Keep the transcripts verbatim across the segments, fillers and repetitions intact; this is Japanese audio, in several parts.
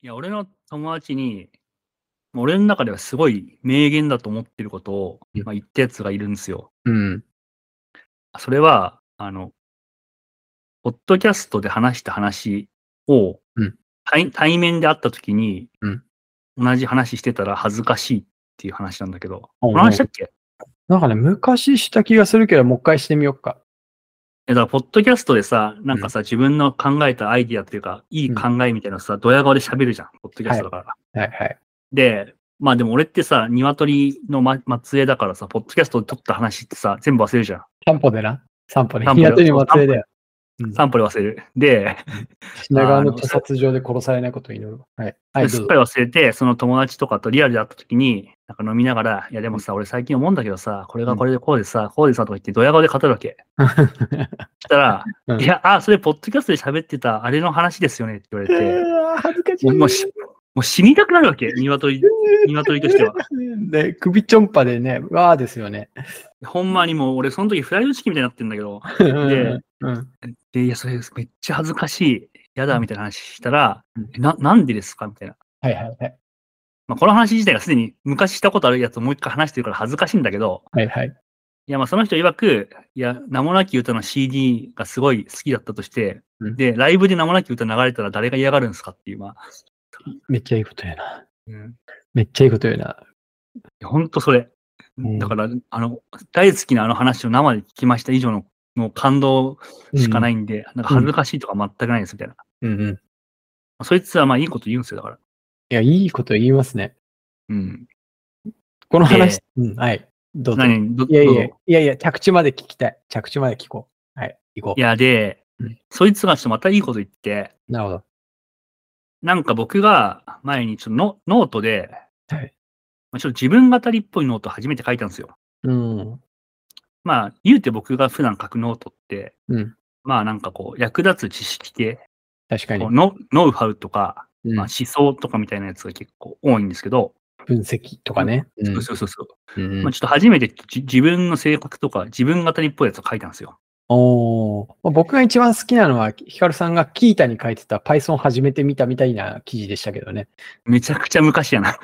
いや、俺の友達に、俺ん中ではすごい名言だと思ってることを、 うん。 ま、言ったやつがいるんすよ。 うん。 それは、あのポッドキャストで話した話を、 うん。 対対面で会った時に、 うん。 同じ話してたら恥ずかしいっていう話なんだけど、このほうほう。 話したっけ？ なんかね、昔した気がするけど、もっかいしてみよっか。 え、だからポッドキャストでさ、なうん。 んかさ、自分の考えたアイディアっていうか、いいうん。 考えみたいなのさ、ドヤ顔で喋るじゃん、ポッドキャはい。 ストだから。 はいはい。 で、まあ、でも俺ってさ、鶏のま末裔だからさ、ポッドキャストで撮った話ってさ、全部忘れるじゃん。 さんぽでな。さんぽで。 さんぽで、そう、 鶏末裔だよ。 さんぽでうん。 さんぽで忘れる。で、 うん。品川あの、 の屠そ殺場で殺されないことを祈るわ。はい。はい、どうぞ。 それすっかり忘れて、その友達とかとリアルで会った時に、なんか飲みながら、いやでうん。 もさ、俺最近思うんだけどさ、これうん。 がこれでこうでさ、こうでさとか言ってドヤ顔で語るわけ。したら、 うん。 いや、あ、それポッドキャストで喋ってたあれの話ですよねって言われて、 うわ、恥ずかしい。 もうもうしもう死にたくなるわけ、鶏鶏としては。 で、首ちょんぱでね、わあですよね。 ほんまにもう俺その時フライドチキンみたいになってんだけど、で、 うんうん。 で、いや、それめっちゃ恥ずかしい、やだうん。 みたいな話したら、 うん。 え、ななんでですかみたいな。 はいはいはい。 ま、この話自体がすでに昔したことあるやつをもう一回話してるから恥ずかしいんだけど、 はいはい。 いや、ま、その人曰く、いや、名もなき詩の シーディー がすごい好きだったとして、 うん。 で、ライブで名もなき詩流れたら誰が嫌がるんすかっていう、まめっちゃいいこと言うな。 うん。 めっちゃいいこと言うな。 いや、ほんとそれ。 うん。 だから、あの、大好きなあの話を生で聞きました以上の、もう感動しかうん。 ないんで、なんかうん。 恥ずかしいとか全くないですみたいな。 うんうん。 ま、そいつは、ま、いいこと言うんすよ、だから。 いや、いいこと言いますね。 うん。 この話でうん、はい、どうぞ。 何、どいやいや、いどうぞ。 やいや、着地まで聞きたい。着地まで聞こう。はい、行こいや、で、 う。うん。 そいつがちょっとまたいいこと言ってなるほど。 なんか僕が前にちょノノートではい。 ま、ちょっと自分語りっぽいノート初めて書いたんすよ。 うーん。 まあ、言うて僕が普段書くノートって、 うん。 まあ、なんかこう役立つ知識系、 確かに。 こうノノウハウとか、ま、 うん。 思想とかみたいなやつが結構多いんですけど分析とかうん、 ね。うん。 そうそうそうそう。ま、 うんうん。 ちょっと初めてじ自分の性格とか、自分語りっぽいやつを書いたんすよ。 おお。ま、僕が一番好きなのは、ヒカルさんがキータに書いてた Python 始めてみたみたいな記事でしたけどね。 めちゃくちゃ昔やな。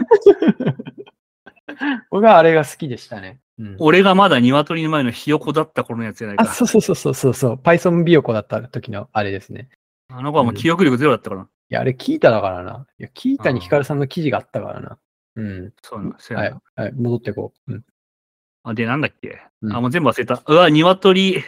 僕はあれが好きでしたね。うん。 俺がまだ鶏の前のひよこだった頃のやつやないあ、 か。 そうそうそうそうそうそう。Python びよこだった時のあれですね。 あの子はもううん。 記憶力ゼロだったから。 いや、あれキータだからな。いや、キータにヒカああ。 ルさんの記事があったからな。うん。 そうなそうやはい、 な。 はい、戻ってこう。うん。 あ、で、なんだっけ。あ、 うん。 もう全部忘れた。うわ、鶏。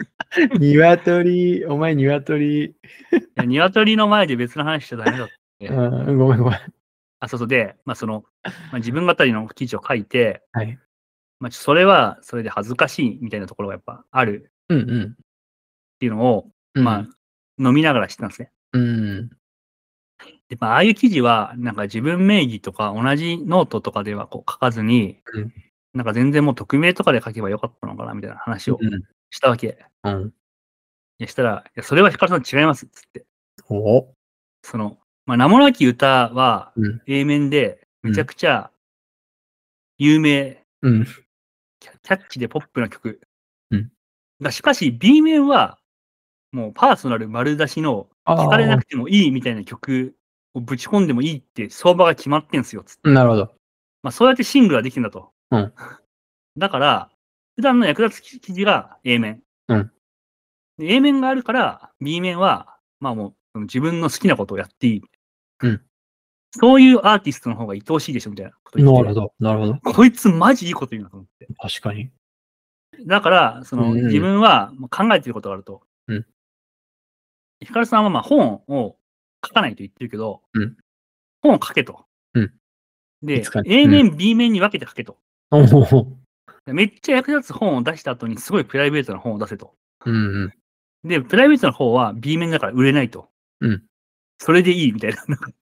鶏、お前鶏。 いや、鶏の前で別の話しちゃダメだっうて。 ん、ごめんごめん。 あ、そうそう、で、ま、その、ま、自分語りの記事を書いてはい。 ま、ちょそれはそれで恥ずかしいみたいなところがやっぱあるうんうん。 っていうのを、まうん。 あ、飲みながら知ったんすね。 うーん。 で、ま、ああいう記事は、なんか自分名義とか同じノートとかではこう書かずに、 うん。 なんか全然もう匿名とかで書けばよかったのかなみたいな話をうん。 したわけ。 うん。 で、したら、いや、それはヒカルさん違いますっつって。 おお。 その、ま、名もなき詩はうん。 A 面でめちゃうん。 くちゃ有名うん。 キャキャッチでポップな曲。 うん。 が、しかし B 面は、もうパーソナル丸出しの、聞かれなああ。 くてもいいみたいな曲をぶち込んでもいいって相場が決まってんすよつって。 なるほど。 ま、そうやってシングルはできてんだと。 うん。 だから、普段の役立つき記事が A 面。 うん。 で、A 面があるから、B 面は、まあ、もう、その自分の好きなことをやっていい。 うん。 そういうアーティストの方が愛おしいでしょみたいなこと言ってて。 なるほどなるほど。 こいつマジいいこと言うなと思って。 確かに。 だから、その、自うんうん。 分は、ま、考えてることがあると。 うん。 ヒカルさんは、ま、本を書かないと言ってるけど、 うん。 本を書けと。 うん。いつで、 かに。 A うん。 面、B 面に分けて書けと。 おお。 めっちゃ役立つ本を出した後にすごいプライベートな本を出せと。 うんうん。 で、プライベートな方は B 面だから売れないと。 うん。 それでいいみたいな、なんか。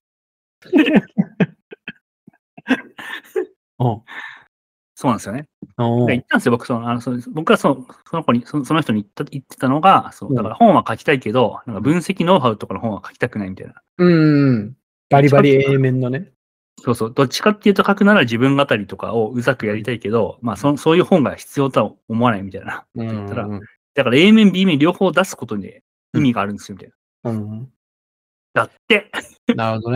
おう。 そうなんすよね。で、言おお。 ったんすよ、僕その、あの、その、僕はそのその子に、そその人に言った言ってたのが、そう、 うん。 だから本は書きたいけど、なんかうん。 分析ノウハウとかの本は書きたくないみたいな。 うんうんうん。バどっちかっていうとリバリ A 面のね。 そうそう、どっちかっていうと書くなら自分語りとかをうざくやりうん。 たいけど、ま、 うん。 そそういう本が必要とは思わないみたいなうこと言ったら、 んうんうん。 だから A 面、B 面両方出すことでうん。 意味があるんですよみたいな。 うんうん。 だって。 なるほどね。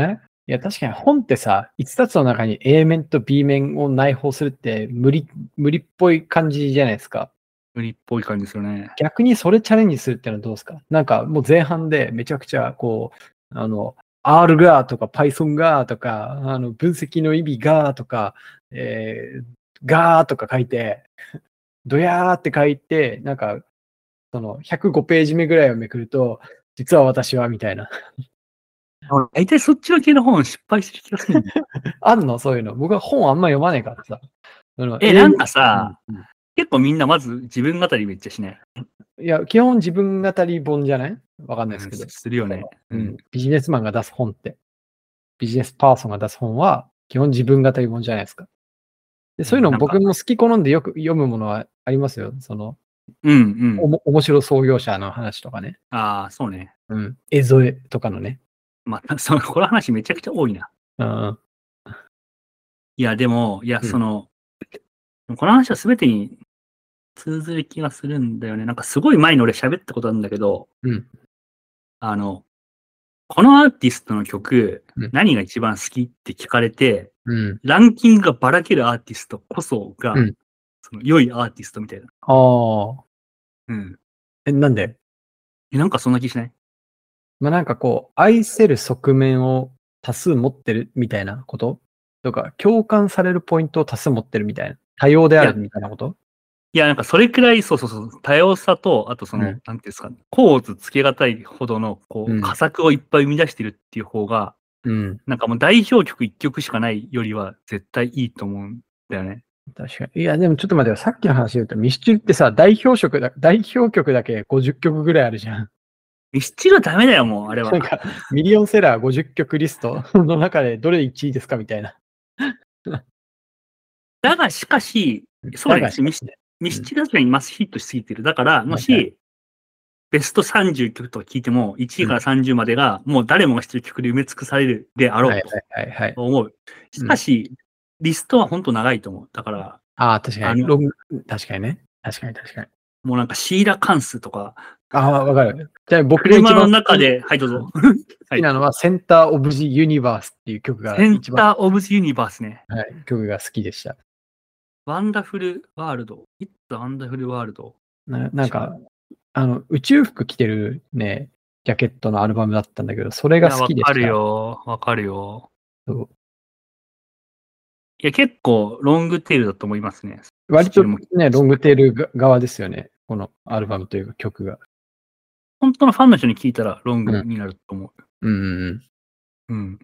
いや、確かに本ってさ、いつつつの中に A 面と B 面を内包するって無理、無理っぽい感じじゃないですか。 無理っぽい感じですよね。 逆にそれチャレンジするってのはどうですか？なんかもう前半でめちゃくちゃこう、あの、R がとか Python がとか、あの、分析の意味がとか、えー、がとか書いて、ドヤーって書いて、なんか、そのひゃくごページ目ぐらいをめくると、実は私はみたいな。 大体そっちの系の本失敗する気がするんだよ。 あんのそういうの。僕は本あんま読まないからさ。 え、なんかさ、 うんうん結構みんなまず自分語りめっちゃしない。 いや、基本自分語り本じゃないわかんないですけど。 うんするよね。 ううんん。 ビジネスマンが出す本って、ビジネスパーソンが出す本は、基本自分語り本じゃないですか。でそういうのなんか僕も好き好んでよく読むものはありますよ。その、 うんうん。 おも面白創業者の話とかね。 ああ、そうね。 うん。江添とかのね。 まあ、その、この話めちゃくちゃ多いな。 うん。 いや、でも、いや、 うんその、この話は全てに通ずる気がするんだよね。なんかすごい前に俺喋ったことあるんだけど、 うん。 あの、このアーティストの曲、 うん何が一番好きって聞かれて、 うん。 ランキングがばらけるアーティストこそが、 うんその良いアーティストみたいな。 ああ。 うん。 え、なんでえなんかそんな気しない？ まあなんかこう、愛せる側面を多数持ってるみたいなこととか、共感されるポイントを多数持ってるみたいな。多様であるみたいなこといや、なんかそれくらい、そうそうそう、多様さと、あとその、 うんなんていうんですか、構図つけがたいほどの、こう、 うん佳作をいっぱい生み出してるっていう方が、 うん。 なんかもう代表曲いっきょくしかないよりは絶対いいと思うんだよね。 確かに。いや、でもちょっと待ってよ。さっきの話で言うと、ミスチルってさ、代表曲だ、代表曲だけごじゅっきょくぐらいあるじゃん。 ミスチルはダメだよ、もう、あれは。 なんか、ミリオンセラーごじゅっきょくリストの中でどれいちいですかみたいな。 だが、しかし、そうね、ミスミスチルは確かにマスヒットしすぎてる。だから、もし、 はいはいベストさんじゅうきょくとか聞いても、いちいからさんじゅうまでが、もう誰もが知ってる曲で埋め尽くされるであろはいうとはいはいはい。 思う。しかし、リストは本当長いと思う。だから、 ああ、確かに。 あのロング、確かにね。確かに確かに。 もうなんかシーラ関数とか、 ああ、わかる。じゃあ僕が一車の番中で、はい、どうぞ。 好きなのは、センターオブジユニバースっていう曲がセン一番、 ターオブズユニバースね。 はい、曲が好きでした。 ワンダフルワールド。It's a Wonderful World。 ななんか、あの、宇宙服着てるね、ジャケットのアルバムだったんだけど、それいや、 が好きでした。 わかるよ。わかるよ。 そういや、結構ロングテールだと思いますね。 割とスチルもね、ロングテール側ですよね。このアルバムというか曲が。 本当のファンの人に聞いたらロングになると思う。 うんうんうん。 うん。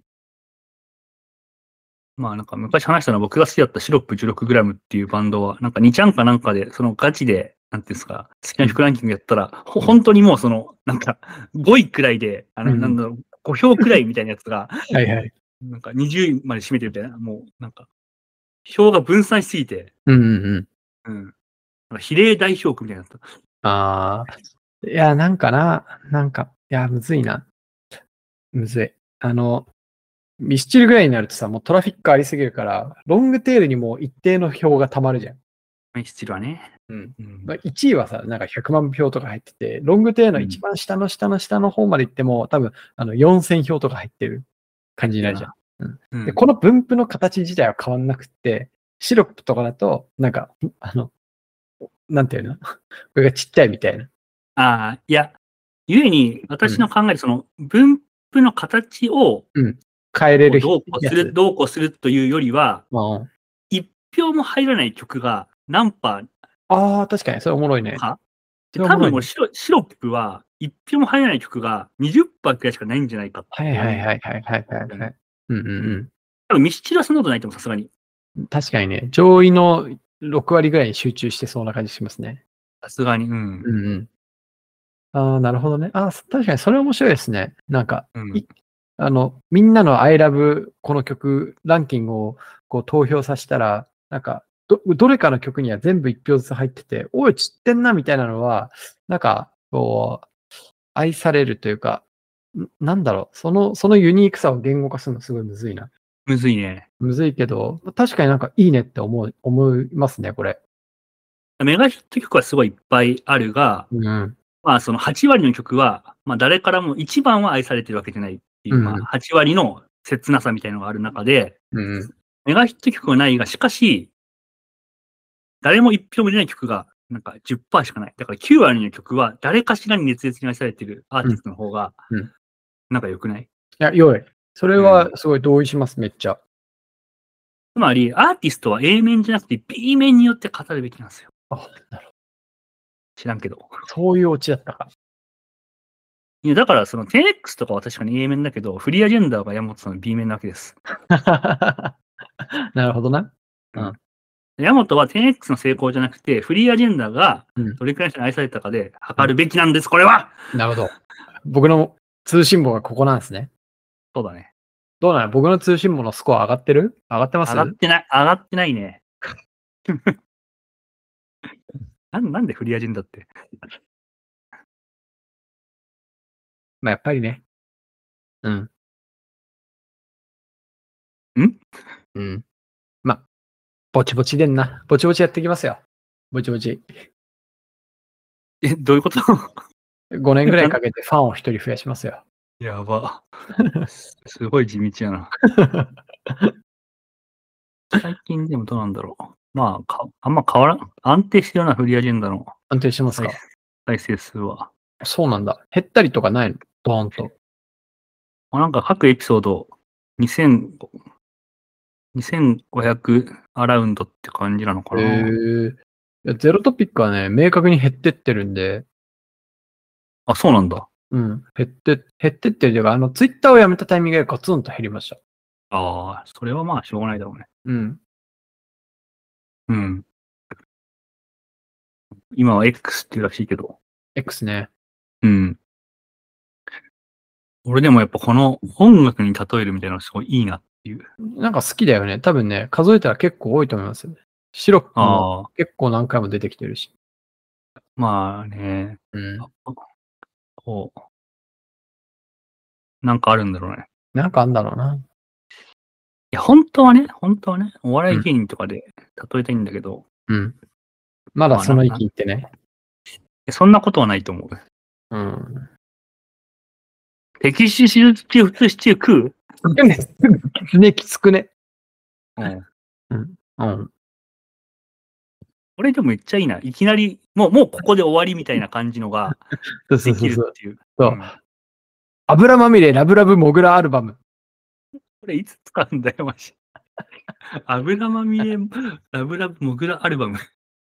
まあなんか昔話したのは僕が好きだったシロップ じゅうろくグラム っていうバンドは、なんかにちゃんかなんかで、そのガチで、なんていうんですか、好きな曲ランキングやったら、ほ本当にもうその、なんかごいくらいで、あの、 うんなんだろう、ご票くらいみたいなやつが、 はいはい。 なんかにじゅういまで占めてるみたいな、もうなんか、票が分散しすぎて、 うんうんうん。 うん。なんか比例代表区みたいになった。 ああ。いや、なんかな、なんか、いや、むずいな。むずい。あの、ミスチルぐらいになるとさ、もうトラフィックありすぎるから、ロングテールにも一定の票が溜まるじゃん。 ミスチルはね。 うん。 うんまあ、いちいはさ、なんかひゃくまん票とか入ってて、ロングテールの一番下の下の下の方まで行っても、多分、あの、よんせん票とか入ってる感じになるじゃん。 うんで、この分布の形自体は変わんなくって、シロップとかだと、なんか、あの、なんていうのこれがちっちゃいみたいな。 ああ、いや、ゆえに、私の考えるその、分布の形を、 変えれるどうこうする、どうこうするというよりは、一票も入らない曲が何パーああ、確かに、それおもろいね。 かで多分もうシロシロップは一票も入らない曲がにじゅっパーくらいしかないんじゃないかって。 はいはいはいはいはいはいはい。うんうんうん。 多分ミスチルはそんなことないと思う、さすがに。 確かにね、上位のろくわりぐらいに集中してそうな感じしますね。 さすがに、うん。 うんうん。ああ、なるほどね。ああ、確かにそれ面白いですね。なんか、 うんいあの、みんなの I love この曲ランキングをこう投票させたら、なんか、ど、どれかの曲には全部いち票ずつ入ってて、おい、散ってんなみたいなのは、なんか、こう、愛されるというか、んなんだろう、その、そのユニークさを言語化するのすごいむずいな。 むずいね。 むずいけど、確かになんかいいねって思う、思いますね、これ。 メガヒット曲はすごいいっぱいあるが、 うん。 まあそのはち割の曲は、まあ誰からも一番は愛されてるわけじゃないっていう、 うんまあはち割の切なさみたいなのがある中で、 うん。 メガヒット曲はないが、しかし、誰も一票も入れない曲が、なんか じゅっパーセント しかない。だからきゅう割の曲は、誰かしらに熱烈に愛されてるアーティストの方が、 うんうんなんか良くない？ いや、良い。それはすごい同意します、めっちゃ。 つまり、アーティストは A 面じゃなくて B 面によって語るべきなんですよ。 あ、なるほど。 知らんけど。 そういうオチだったか。 いや、だからその テンエックス とかは確かに A 面だけど、フリーアジェンダーが山本さんの B 面なわけです。 なるほどな。 うん。山本は テンエックス の成功じゃなくて、フリーアジェンダーがどれくらいの人に愛されたかで測るべきなんです、これは！ なるほど。僕の通信簿がここなんですね。 そうだね。 どうなの？僕の通信簿のスコア上がってる？上がってます？ 上がってない、上がってないね。なん、なんでフリーアジェンダーって。 まあ、やっぱりね。うん。 ん？ うん。まあ、ぼちぼちでんな。ぼちぼちやっていきますよ。ぼちぼち。 え、どういうこと？ ごねんぐらいかけてファンを一人増やしますよ。 やば。すごい地道やな。最近でもどうなんだろう。まあ、かあんま変わらん。安定してるようなフリーアジェンダの安定してますか？ 再生数は。 そうなんだ。減ったりとかないの？ドーンと。 なんか各エピソードにせん、にせんごひゃくアラウンドって感じなのかな。 へえ。いや、ゼロトピックはね、明確に減ってってるんで。 あ、そうなんだ。 うん。減って、減ってってるというか、あの、ツイッターをやめたタイミングでガツンと減りました。 ああ、それはまあしょうがないだろうね。 うん。 うん。今は X っていうらしいけど。 X ね。 うん。俺でもやっぱこの音楽に例えるみたいなのすごいいいなっていう。 なんか好きだよね。多分ね、数えたら結構多いと思いますよね。シロップも結構何回も出てきてるし。 まあね。 うん。 こう。なんかあるんだろうね。 なんかあんだろうな。 いや、本当はね、本当はね、お笑い芸人とかで例えたいんだけど。 うん。まだその域行ってね。 そんなことはないと思う。 うん。 敵視シチュー、普通シチュー食う？ きつね、きつくね。 うん。 うん。うん。 これでもめっちゃいいな。いきなり、もう、もうここで終わりみたいな感じのができるっていう。 そう。油まみれラブラブモグラアルバム。 これいつ使うんだよ、マジ。油まみれラブラブモグラアルバム。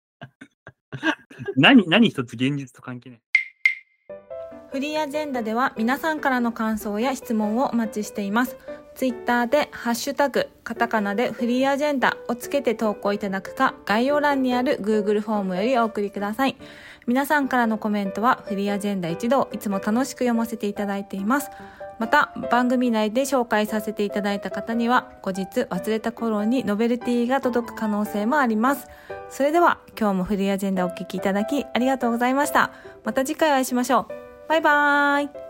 何、何一つ現実と関係ない。 フリーアジェンダでは皆さんからの感想や質問をお待ちしています。ツイッターでハッシュタグカタカナでフリーアジェンダをつけて投稿いただくか、概要欄にある Google フォームよりお送りください。皆さんからのコメントはフリーアジェンダ一同いつも楽しく読ませていただいています。また番組内で紹介させていただいた方には後日忘れた頃にノベルティが届く可能性もあります。それでは今日もフリーアジェンダをお聞きいただきありがとうございました。また次回お会いしましょう。バイバーイ。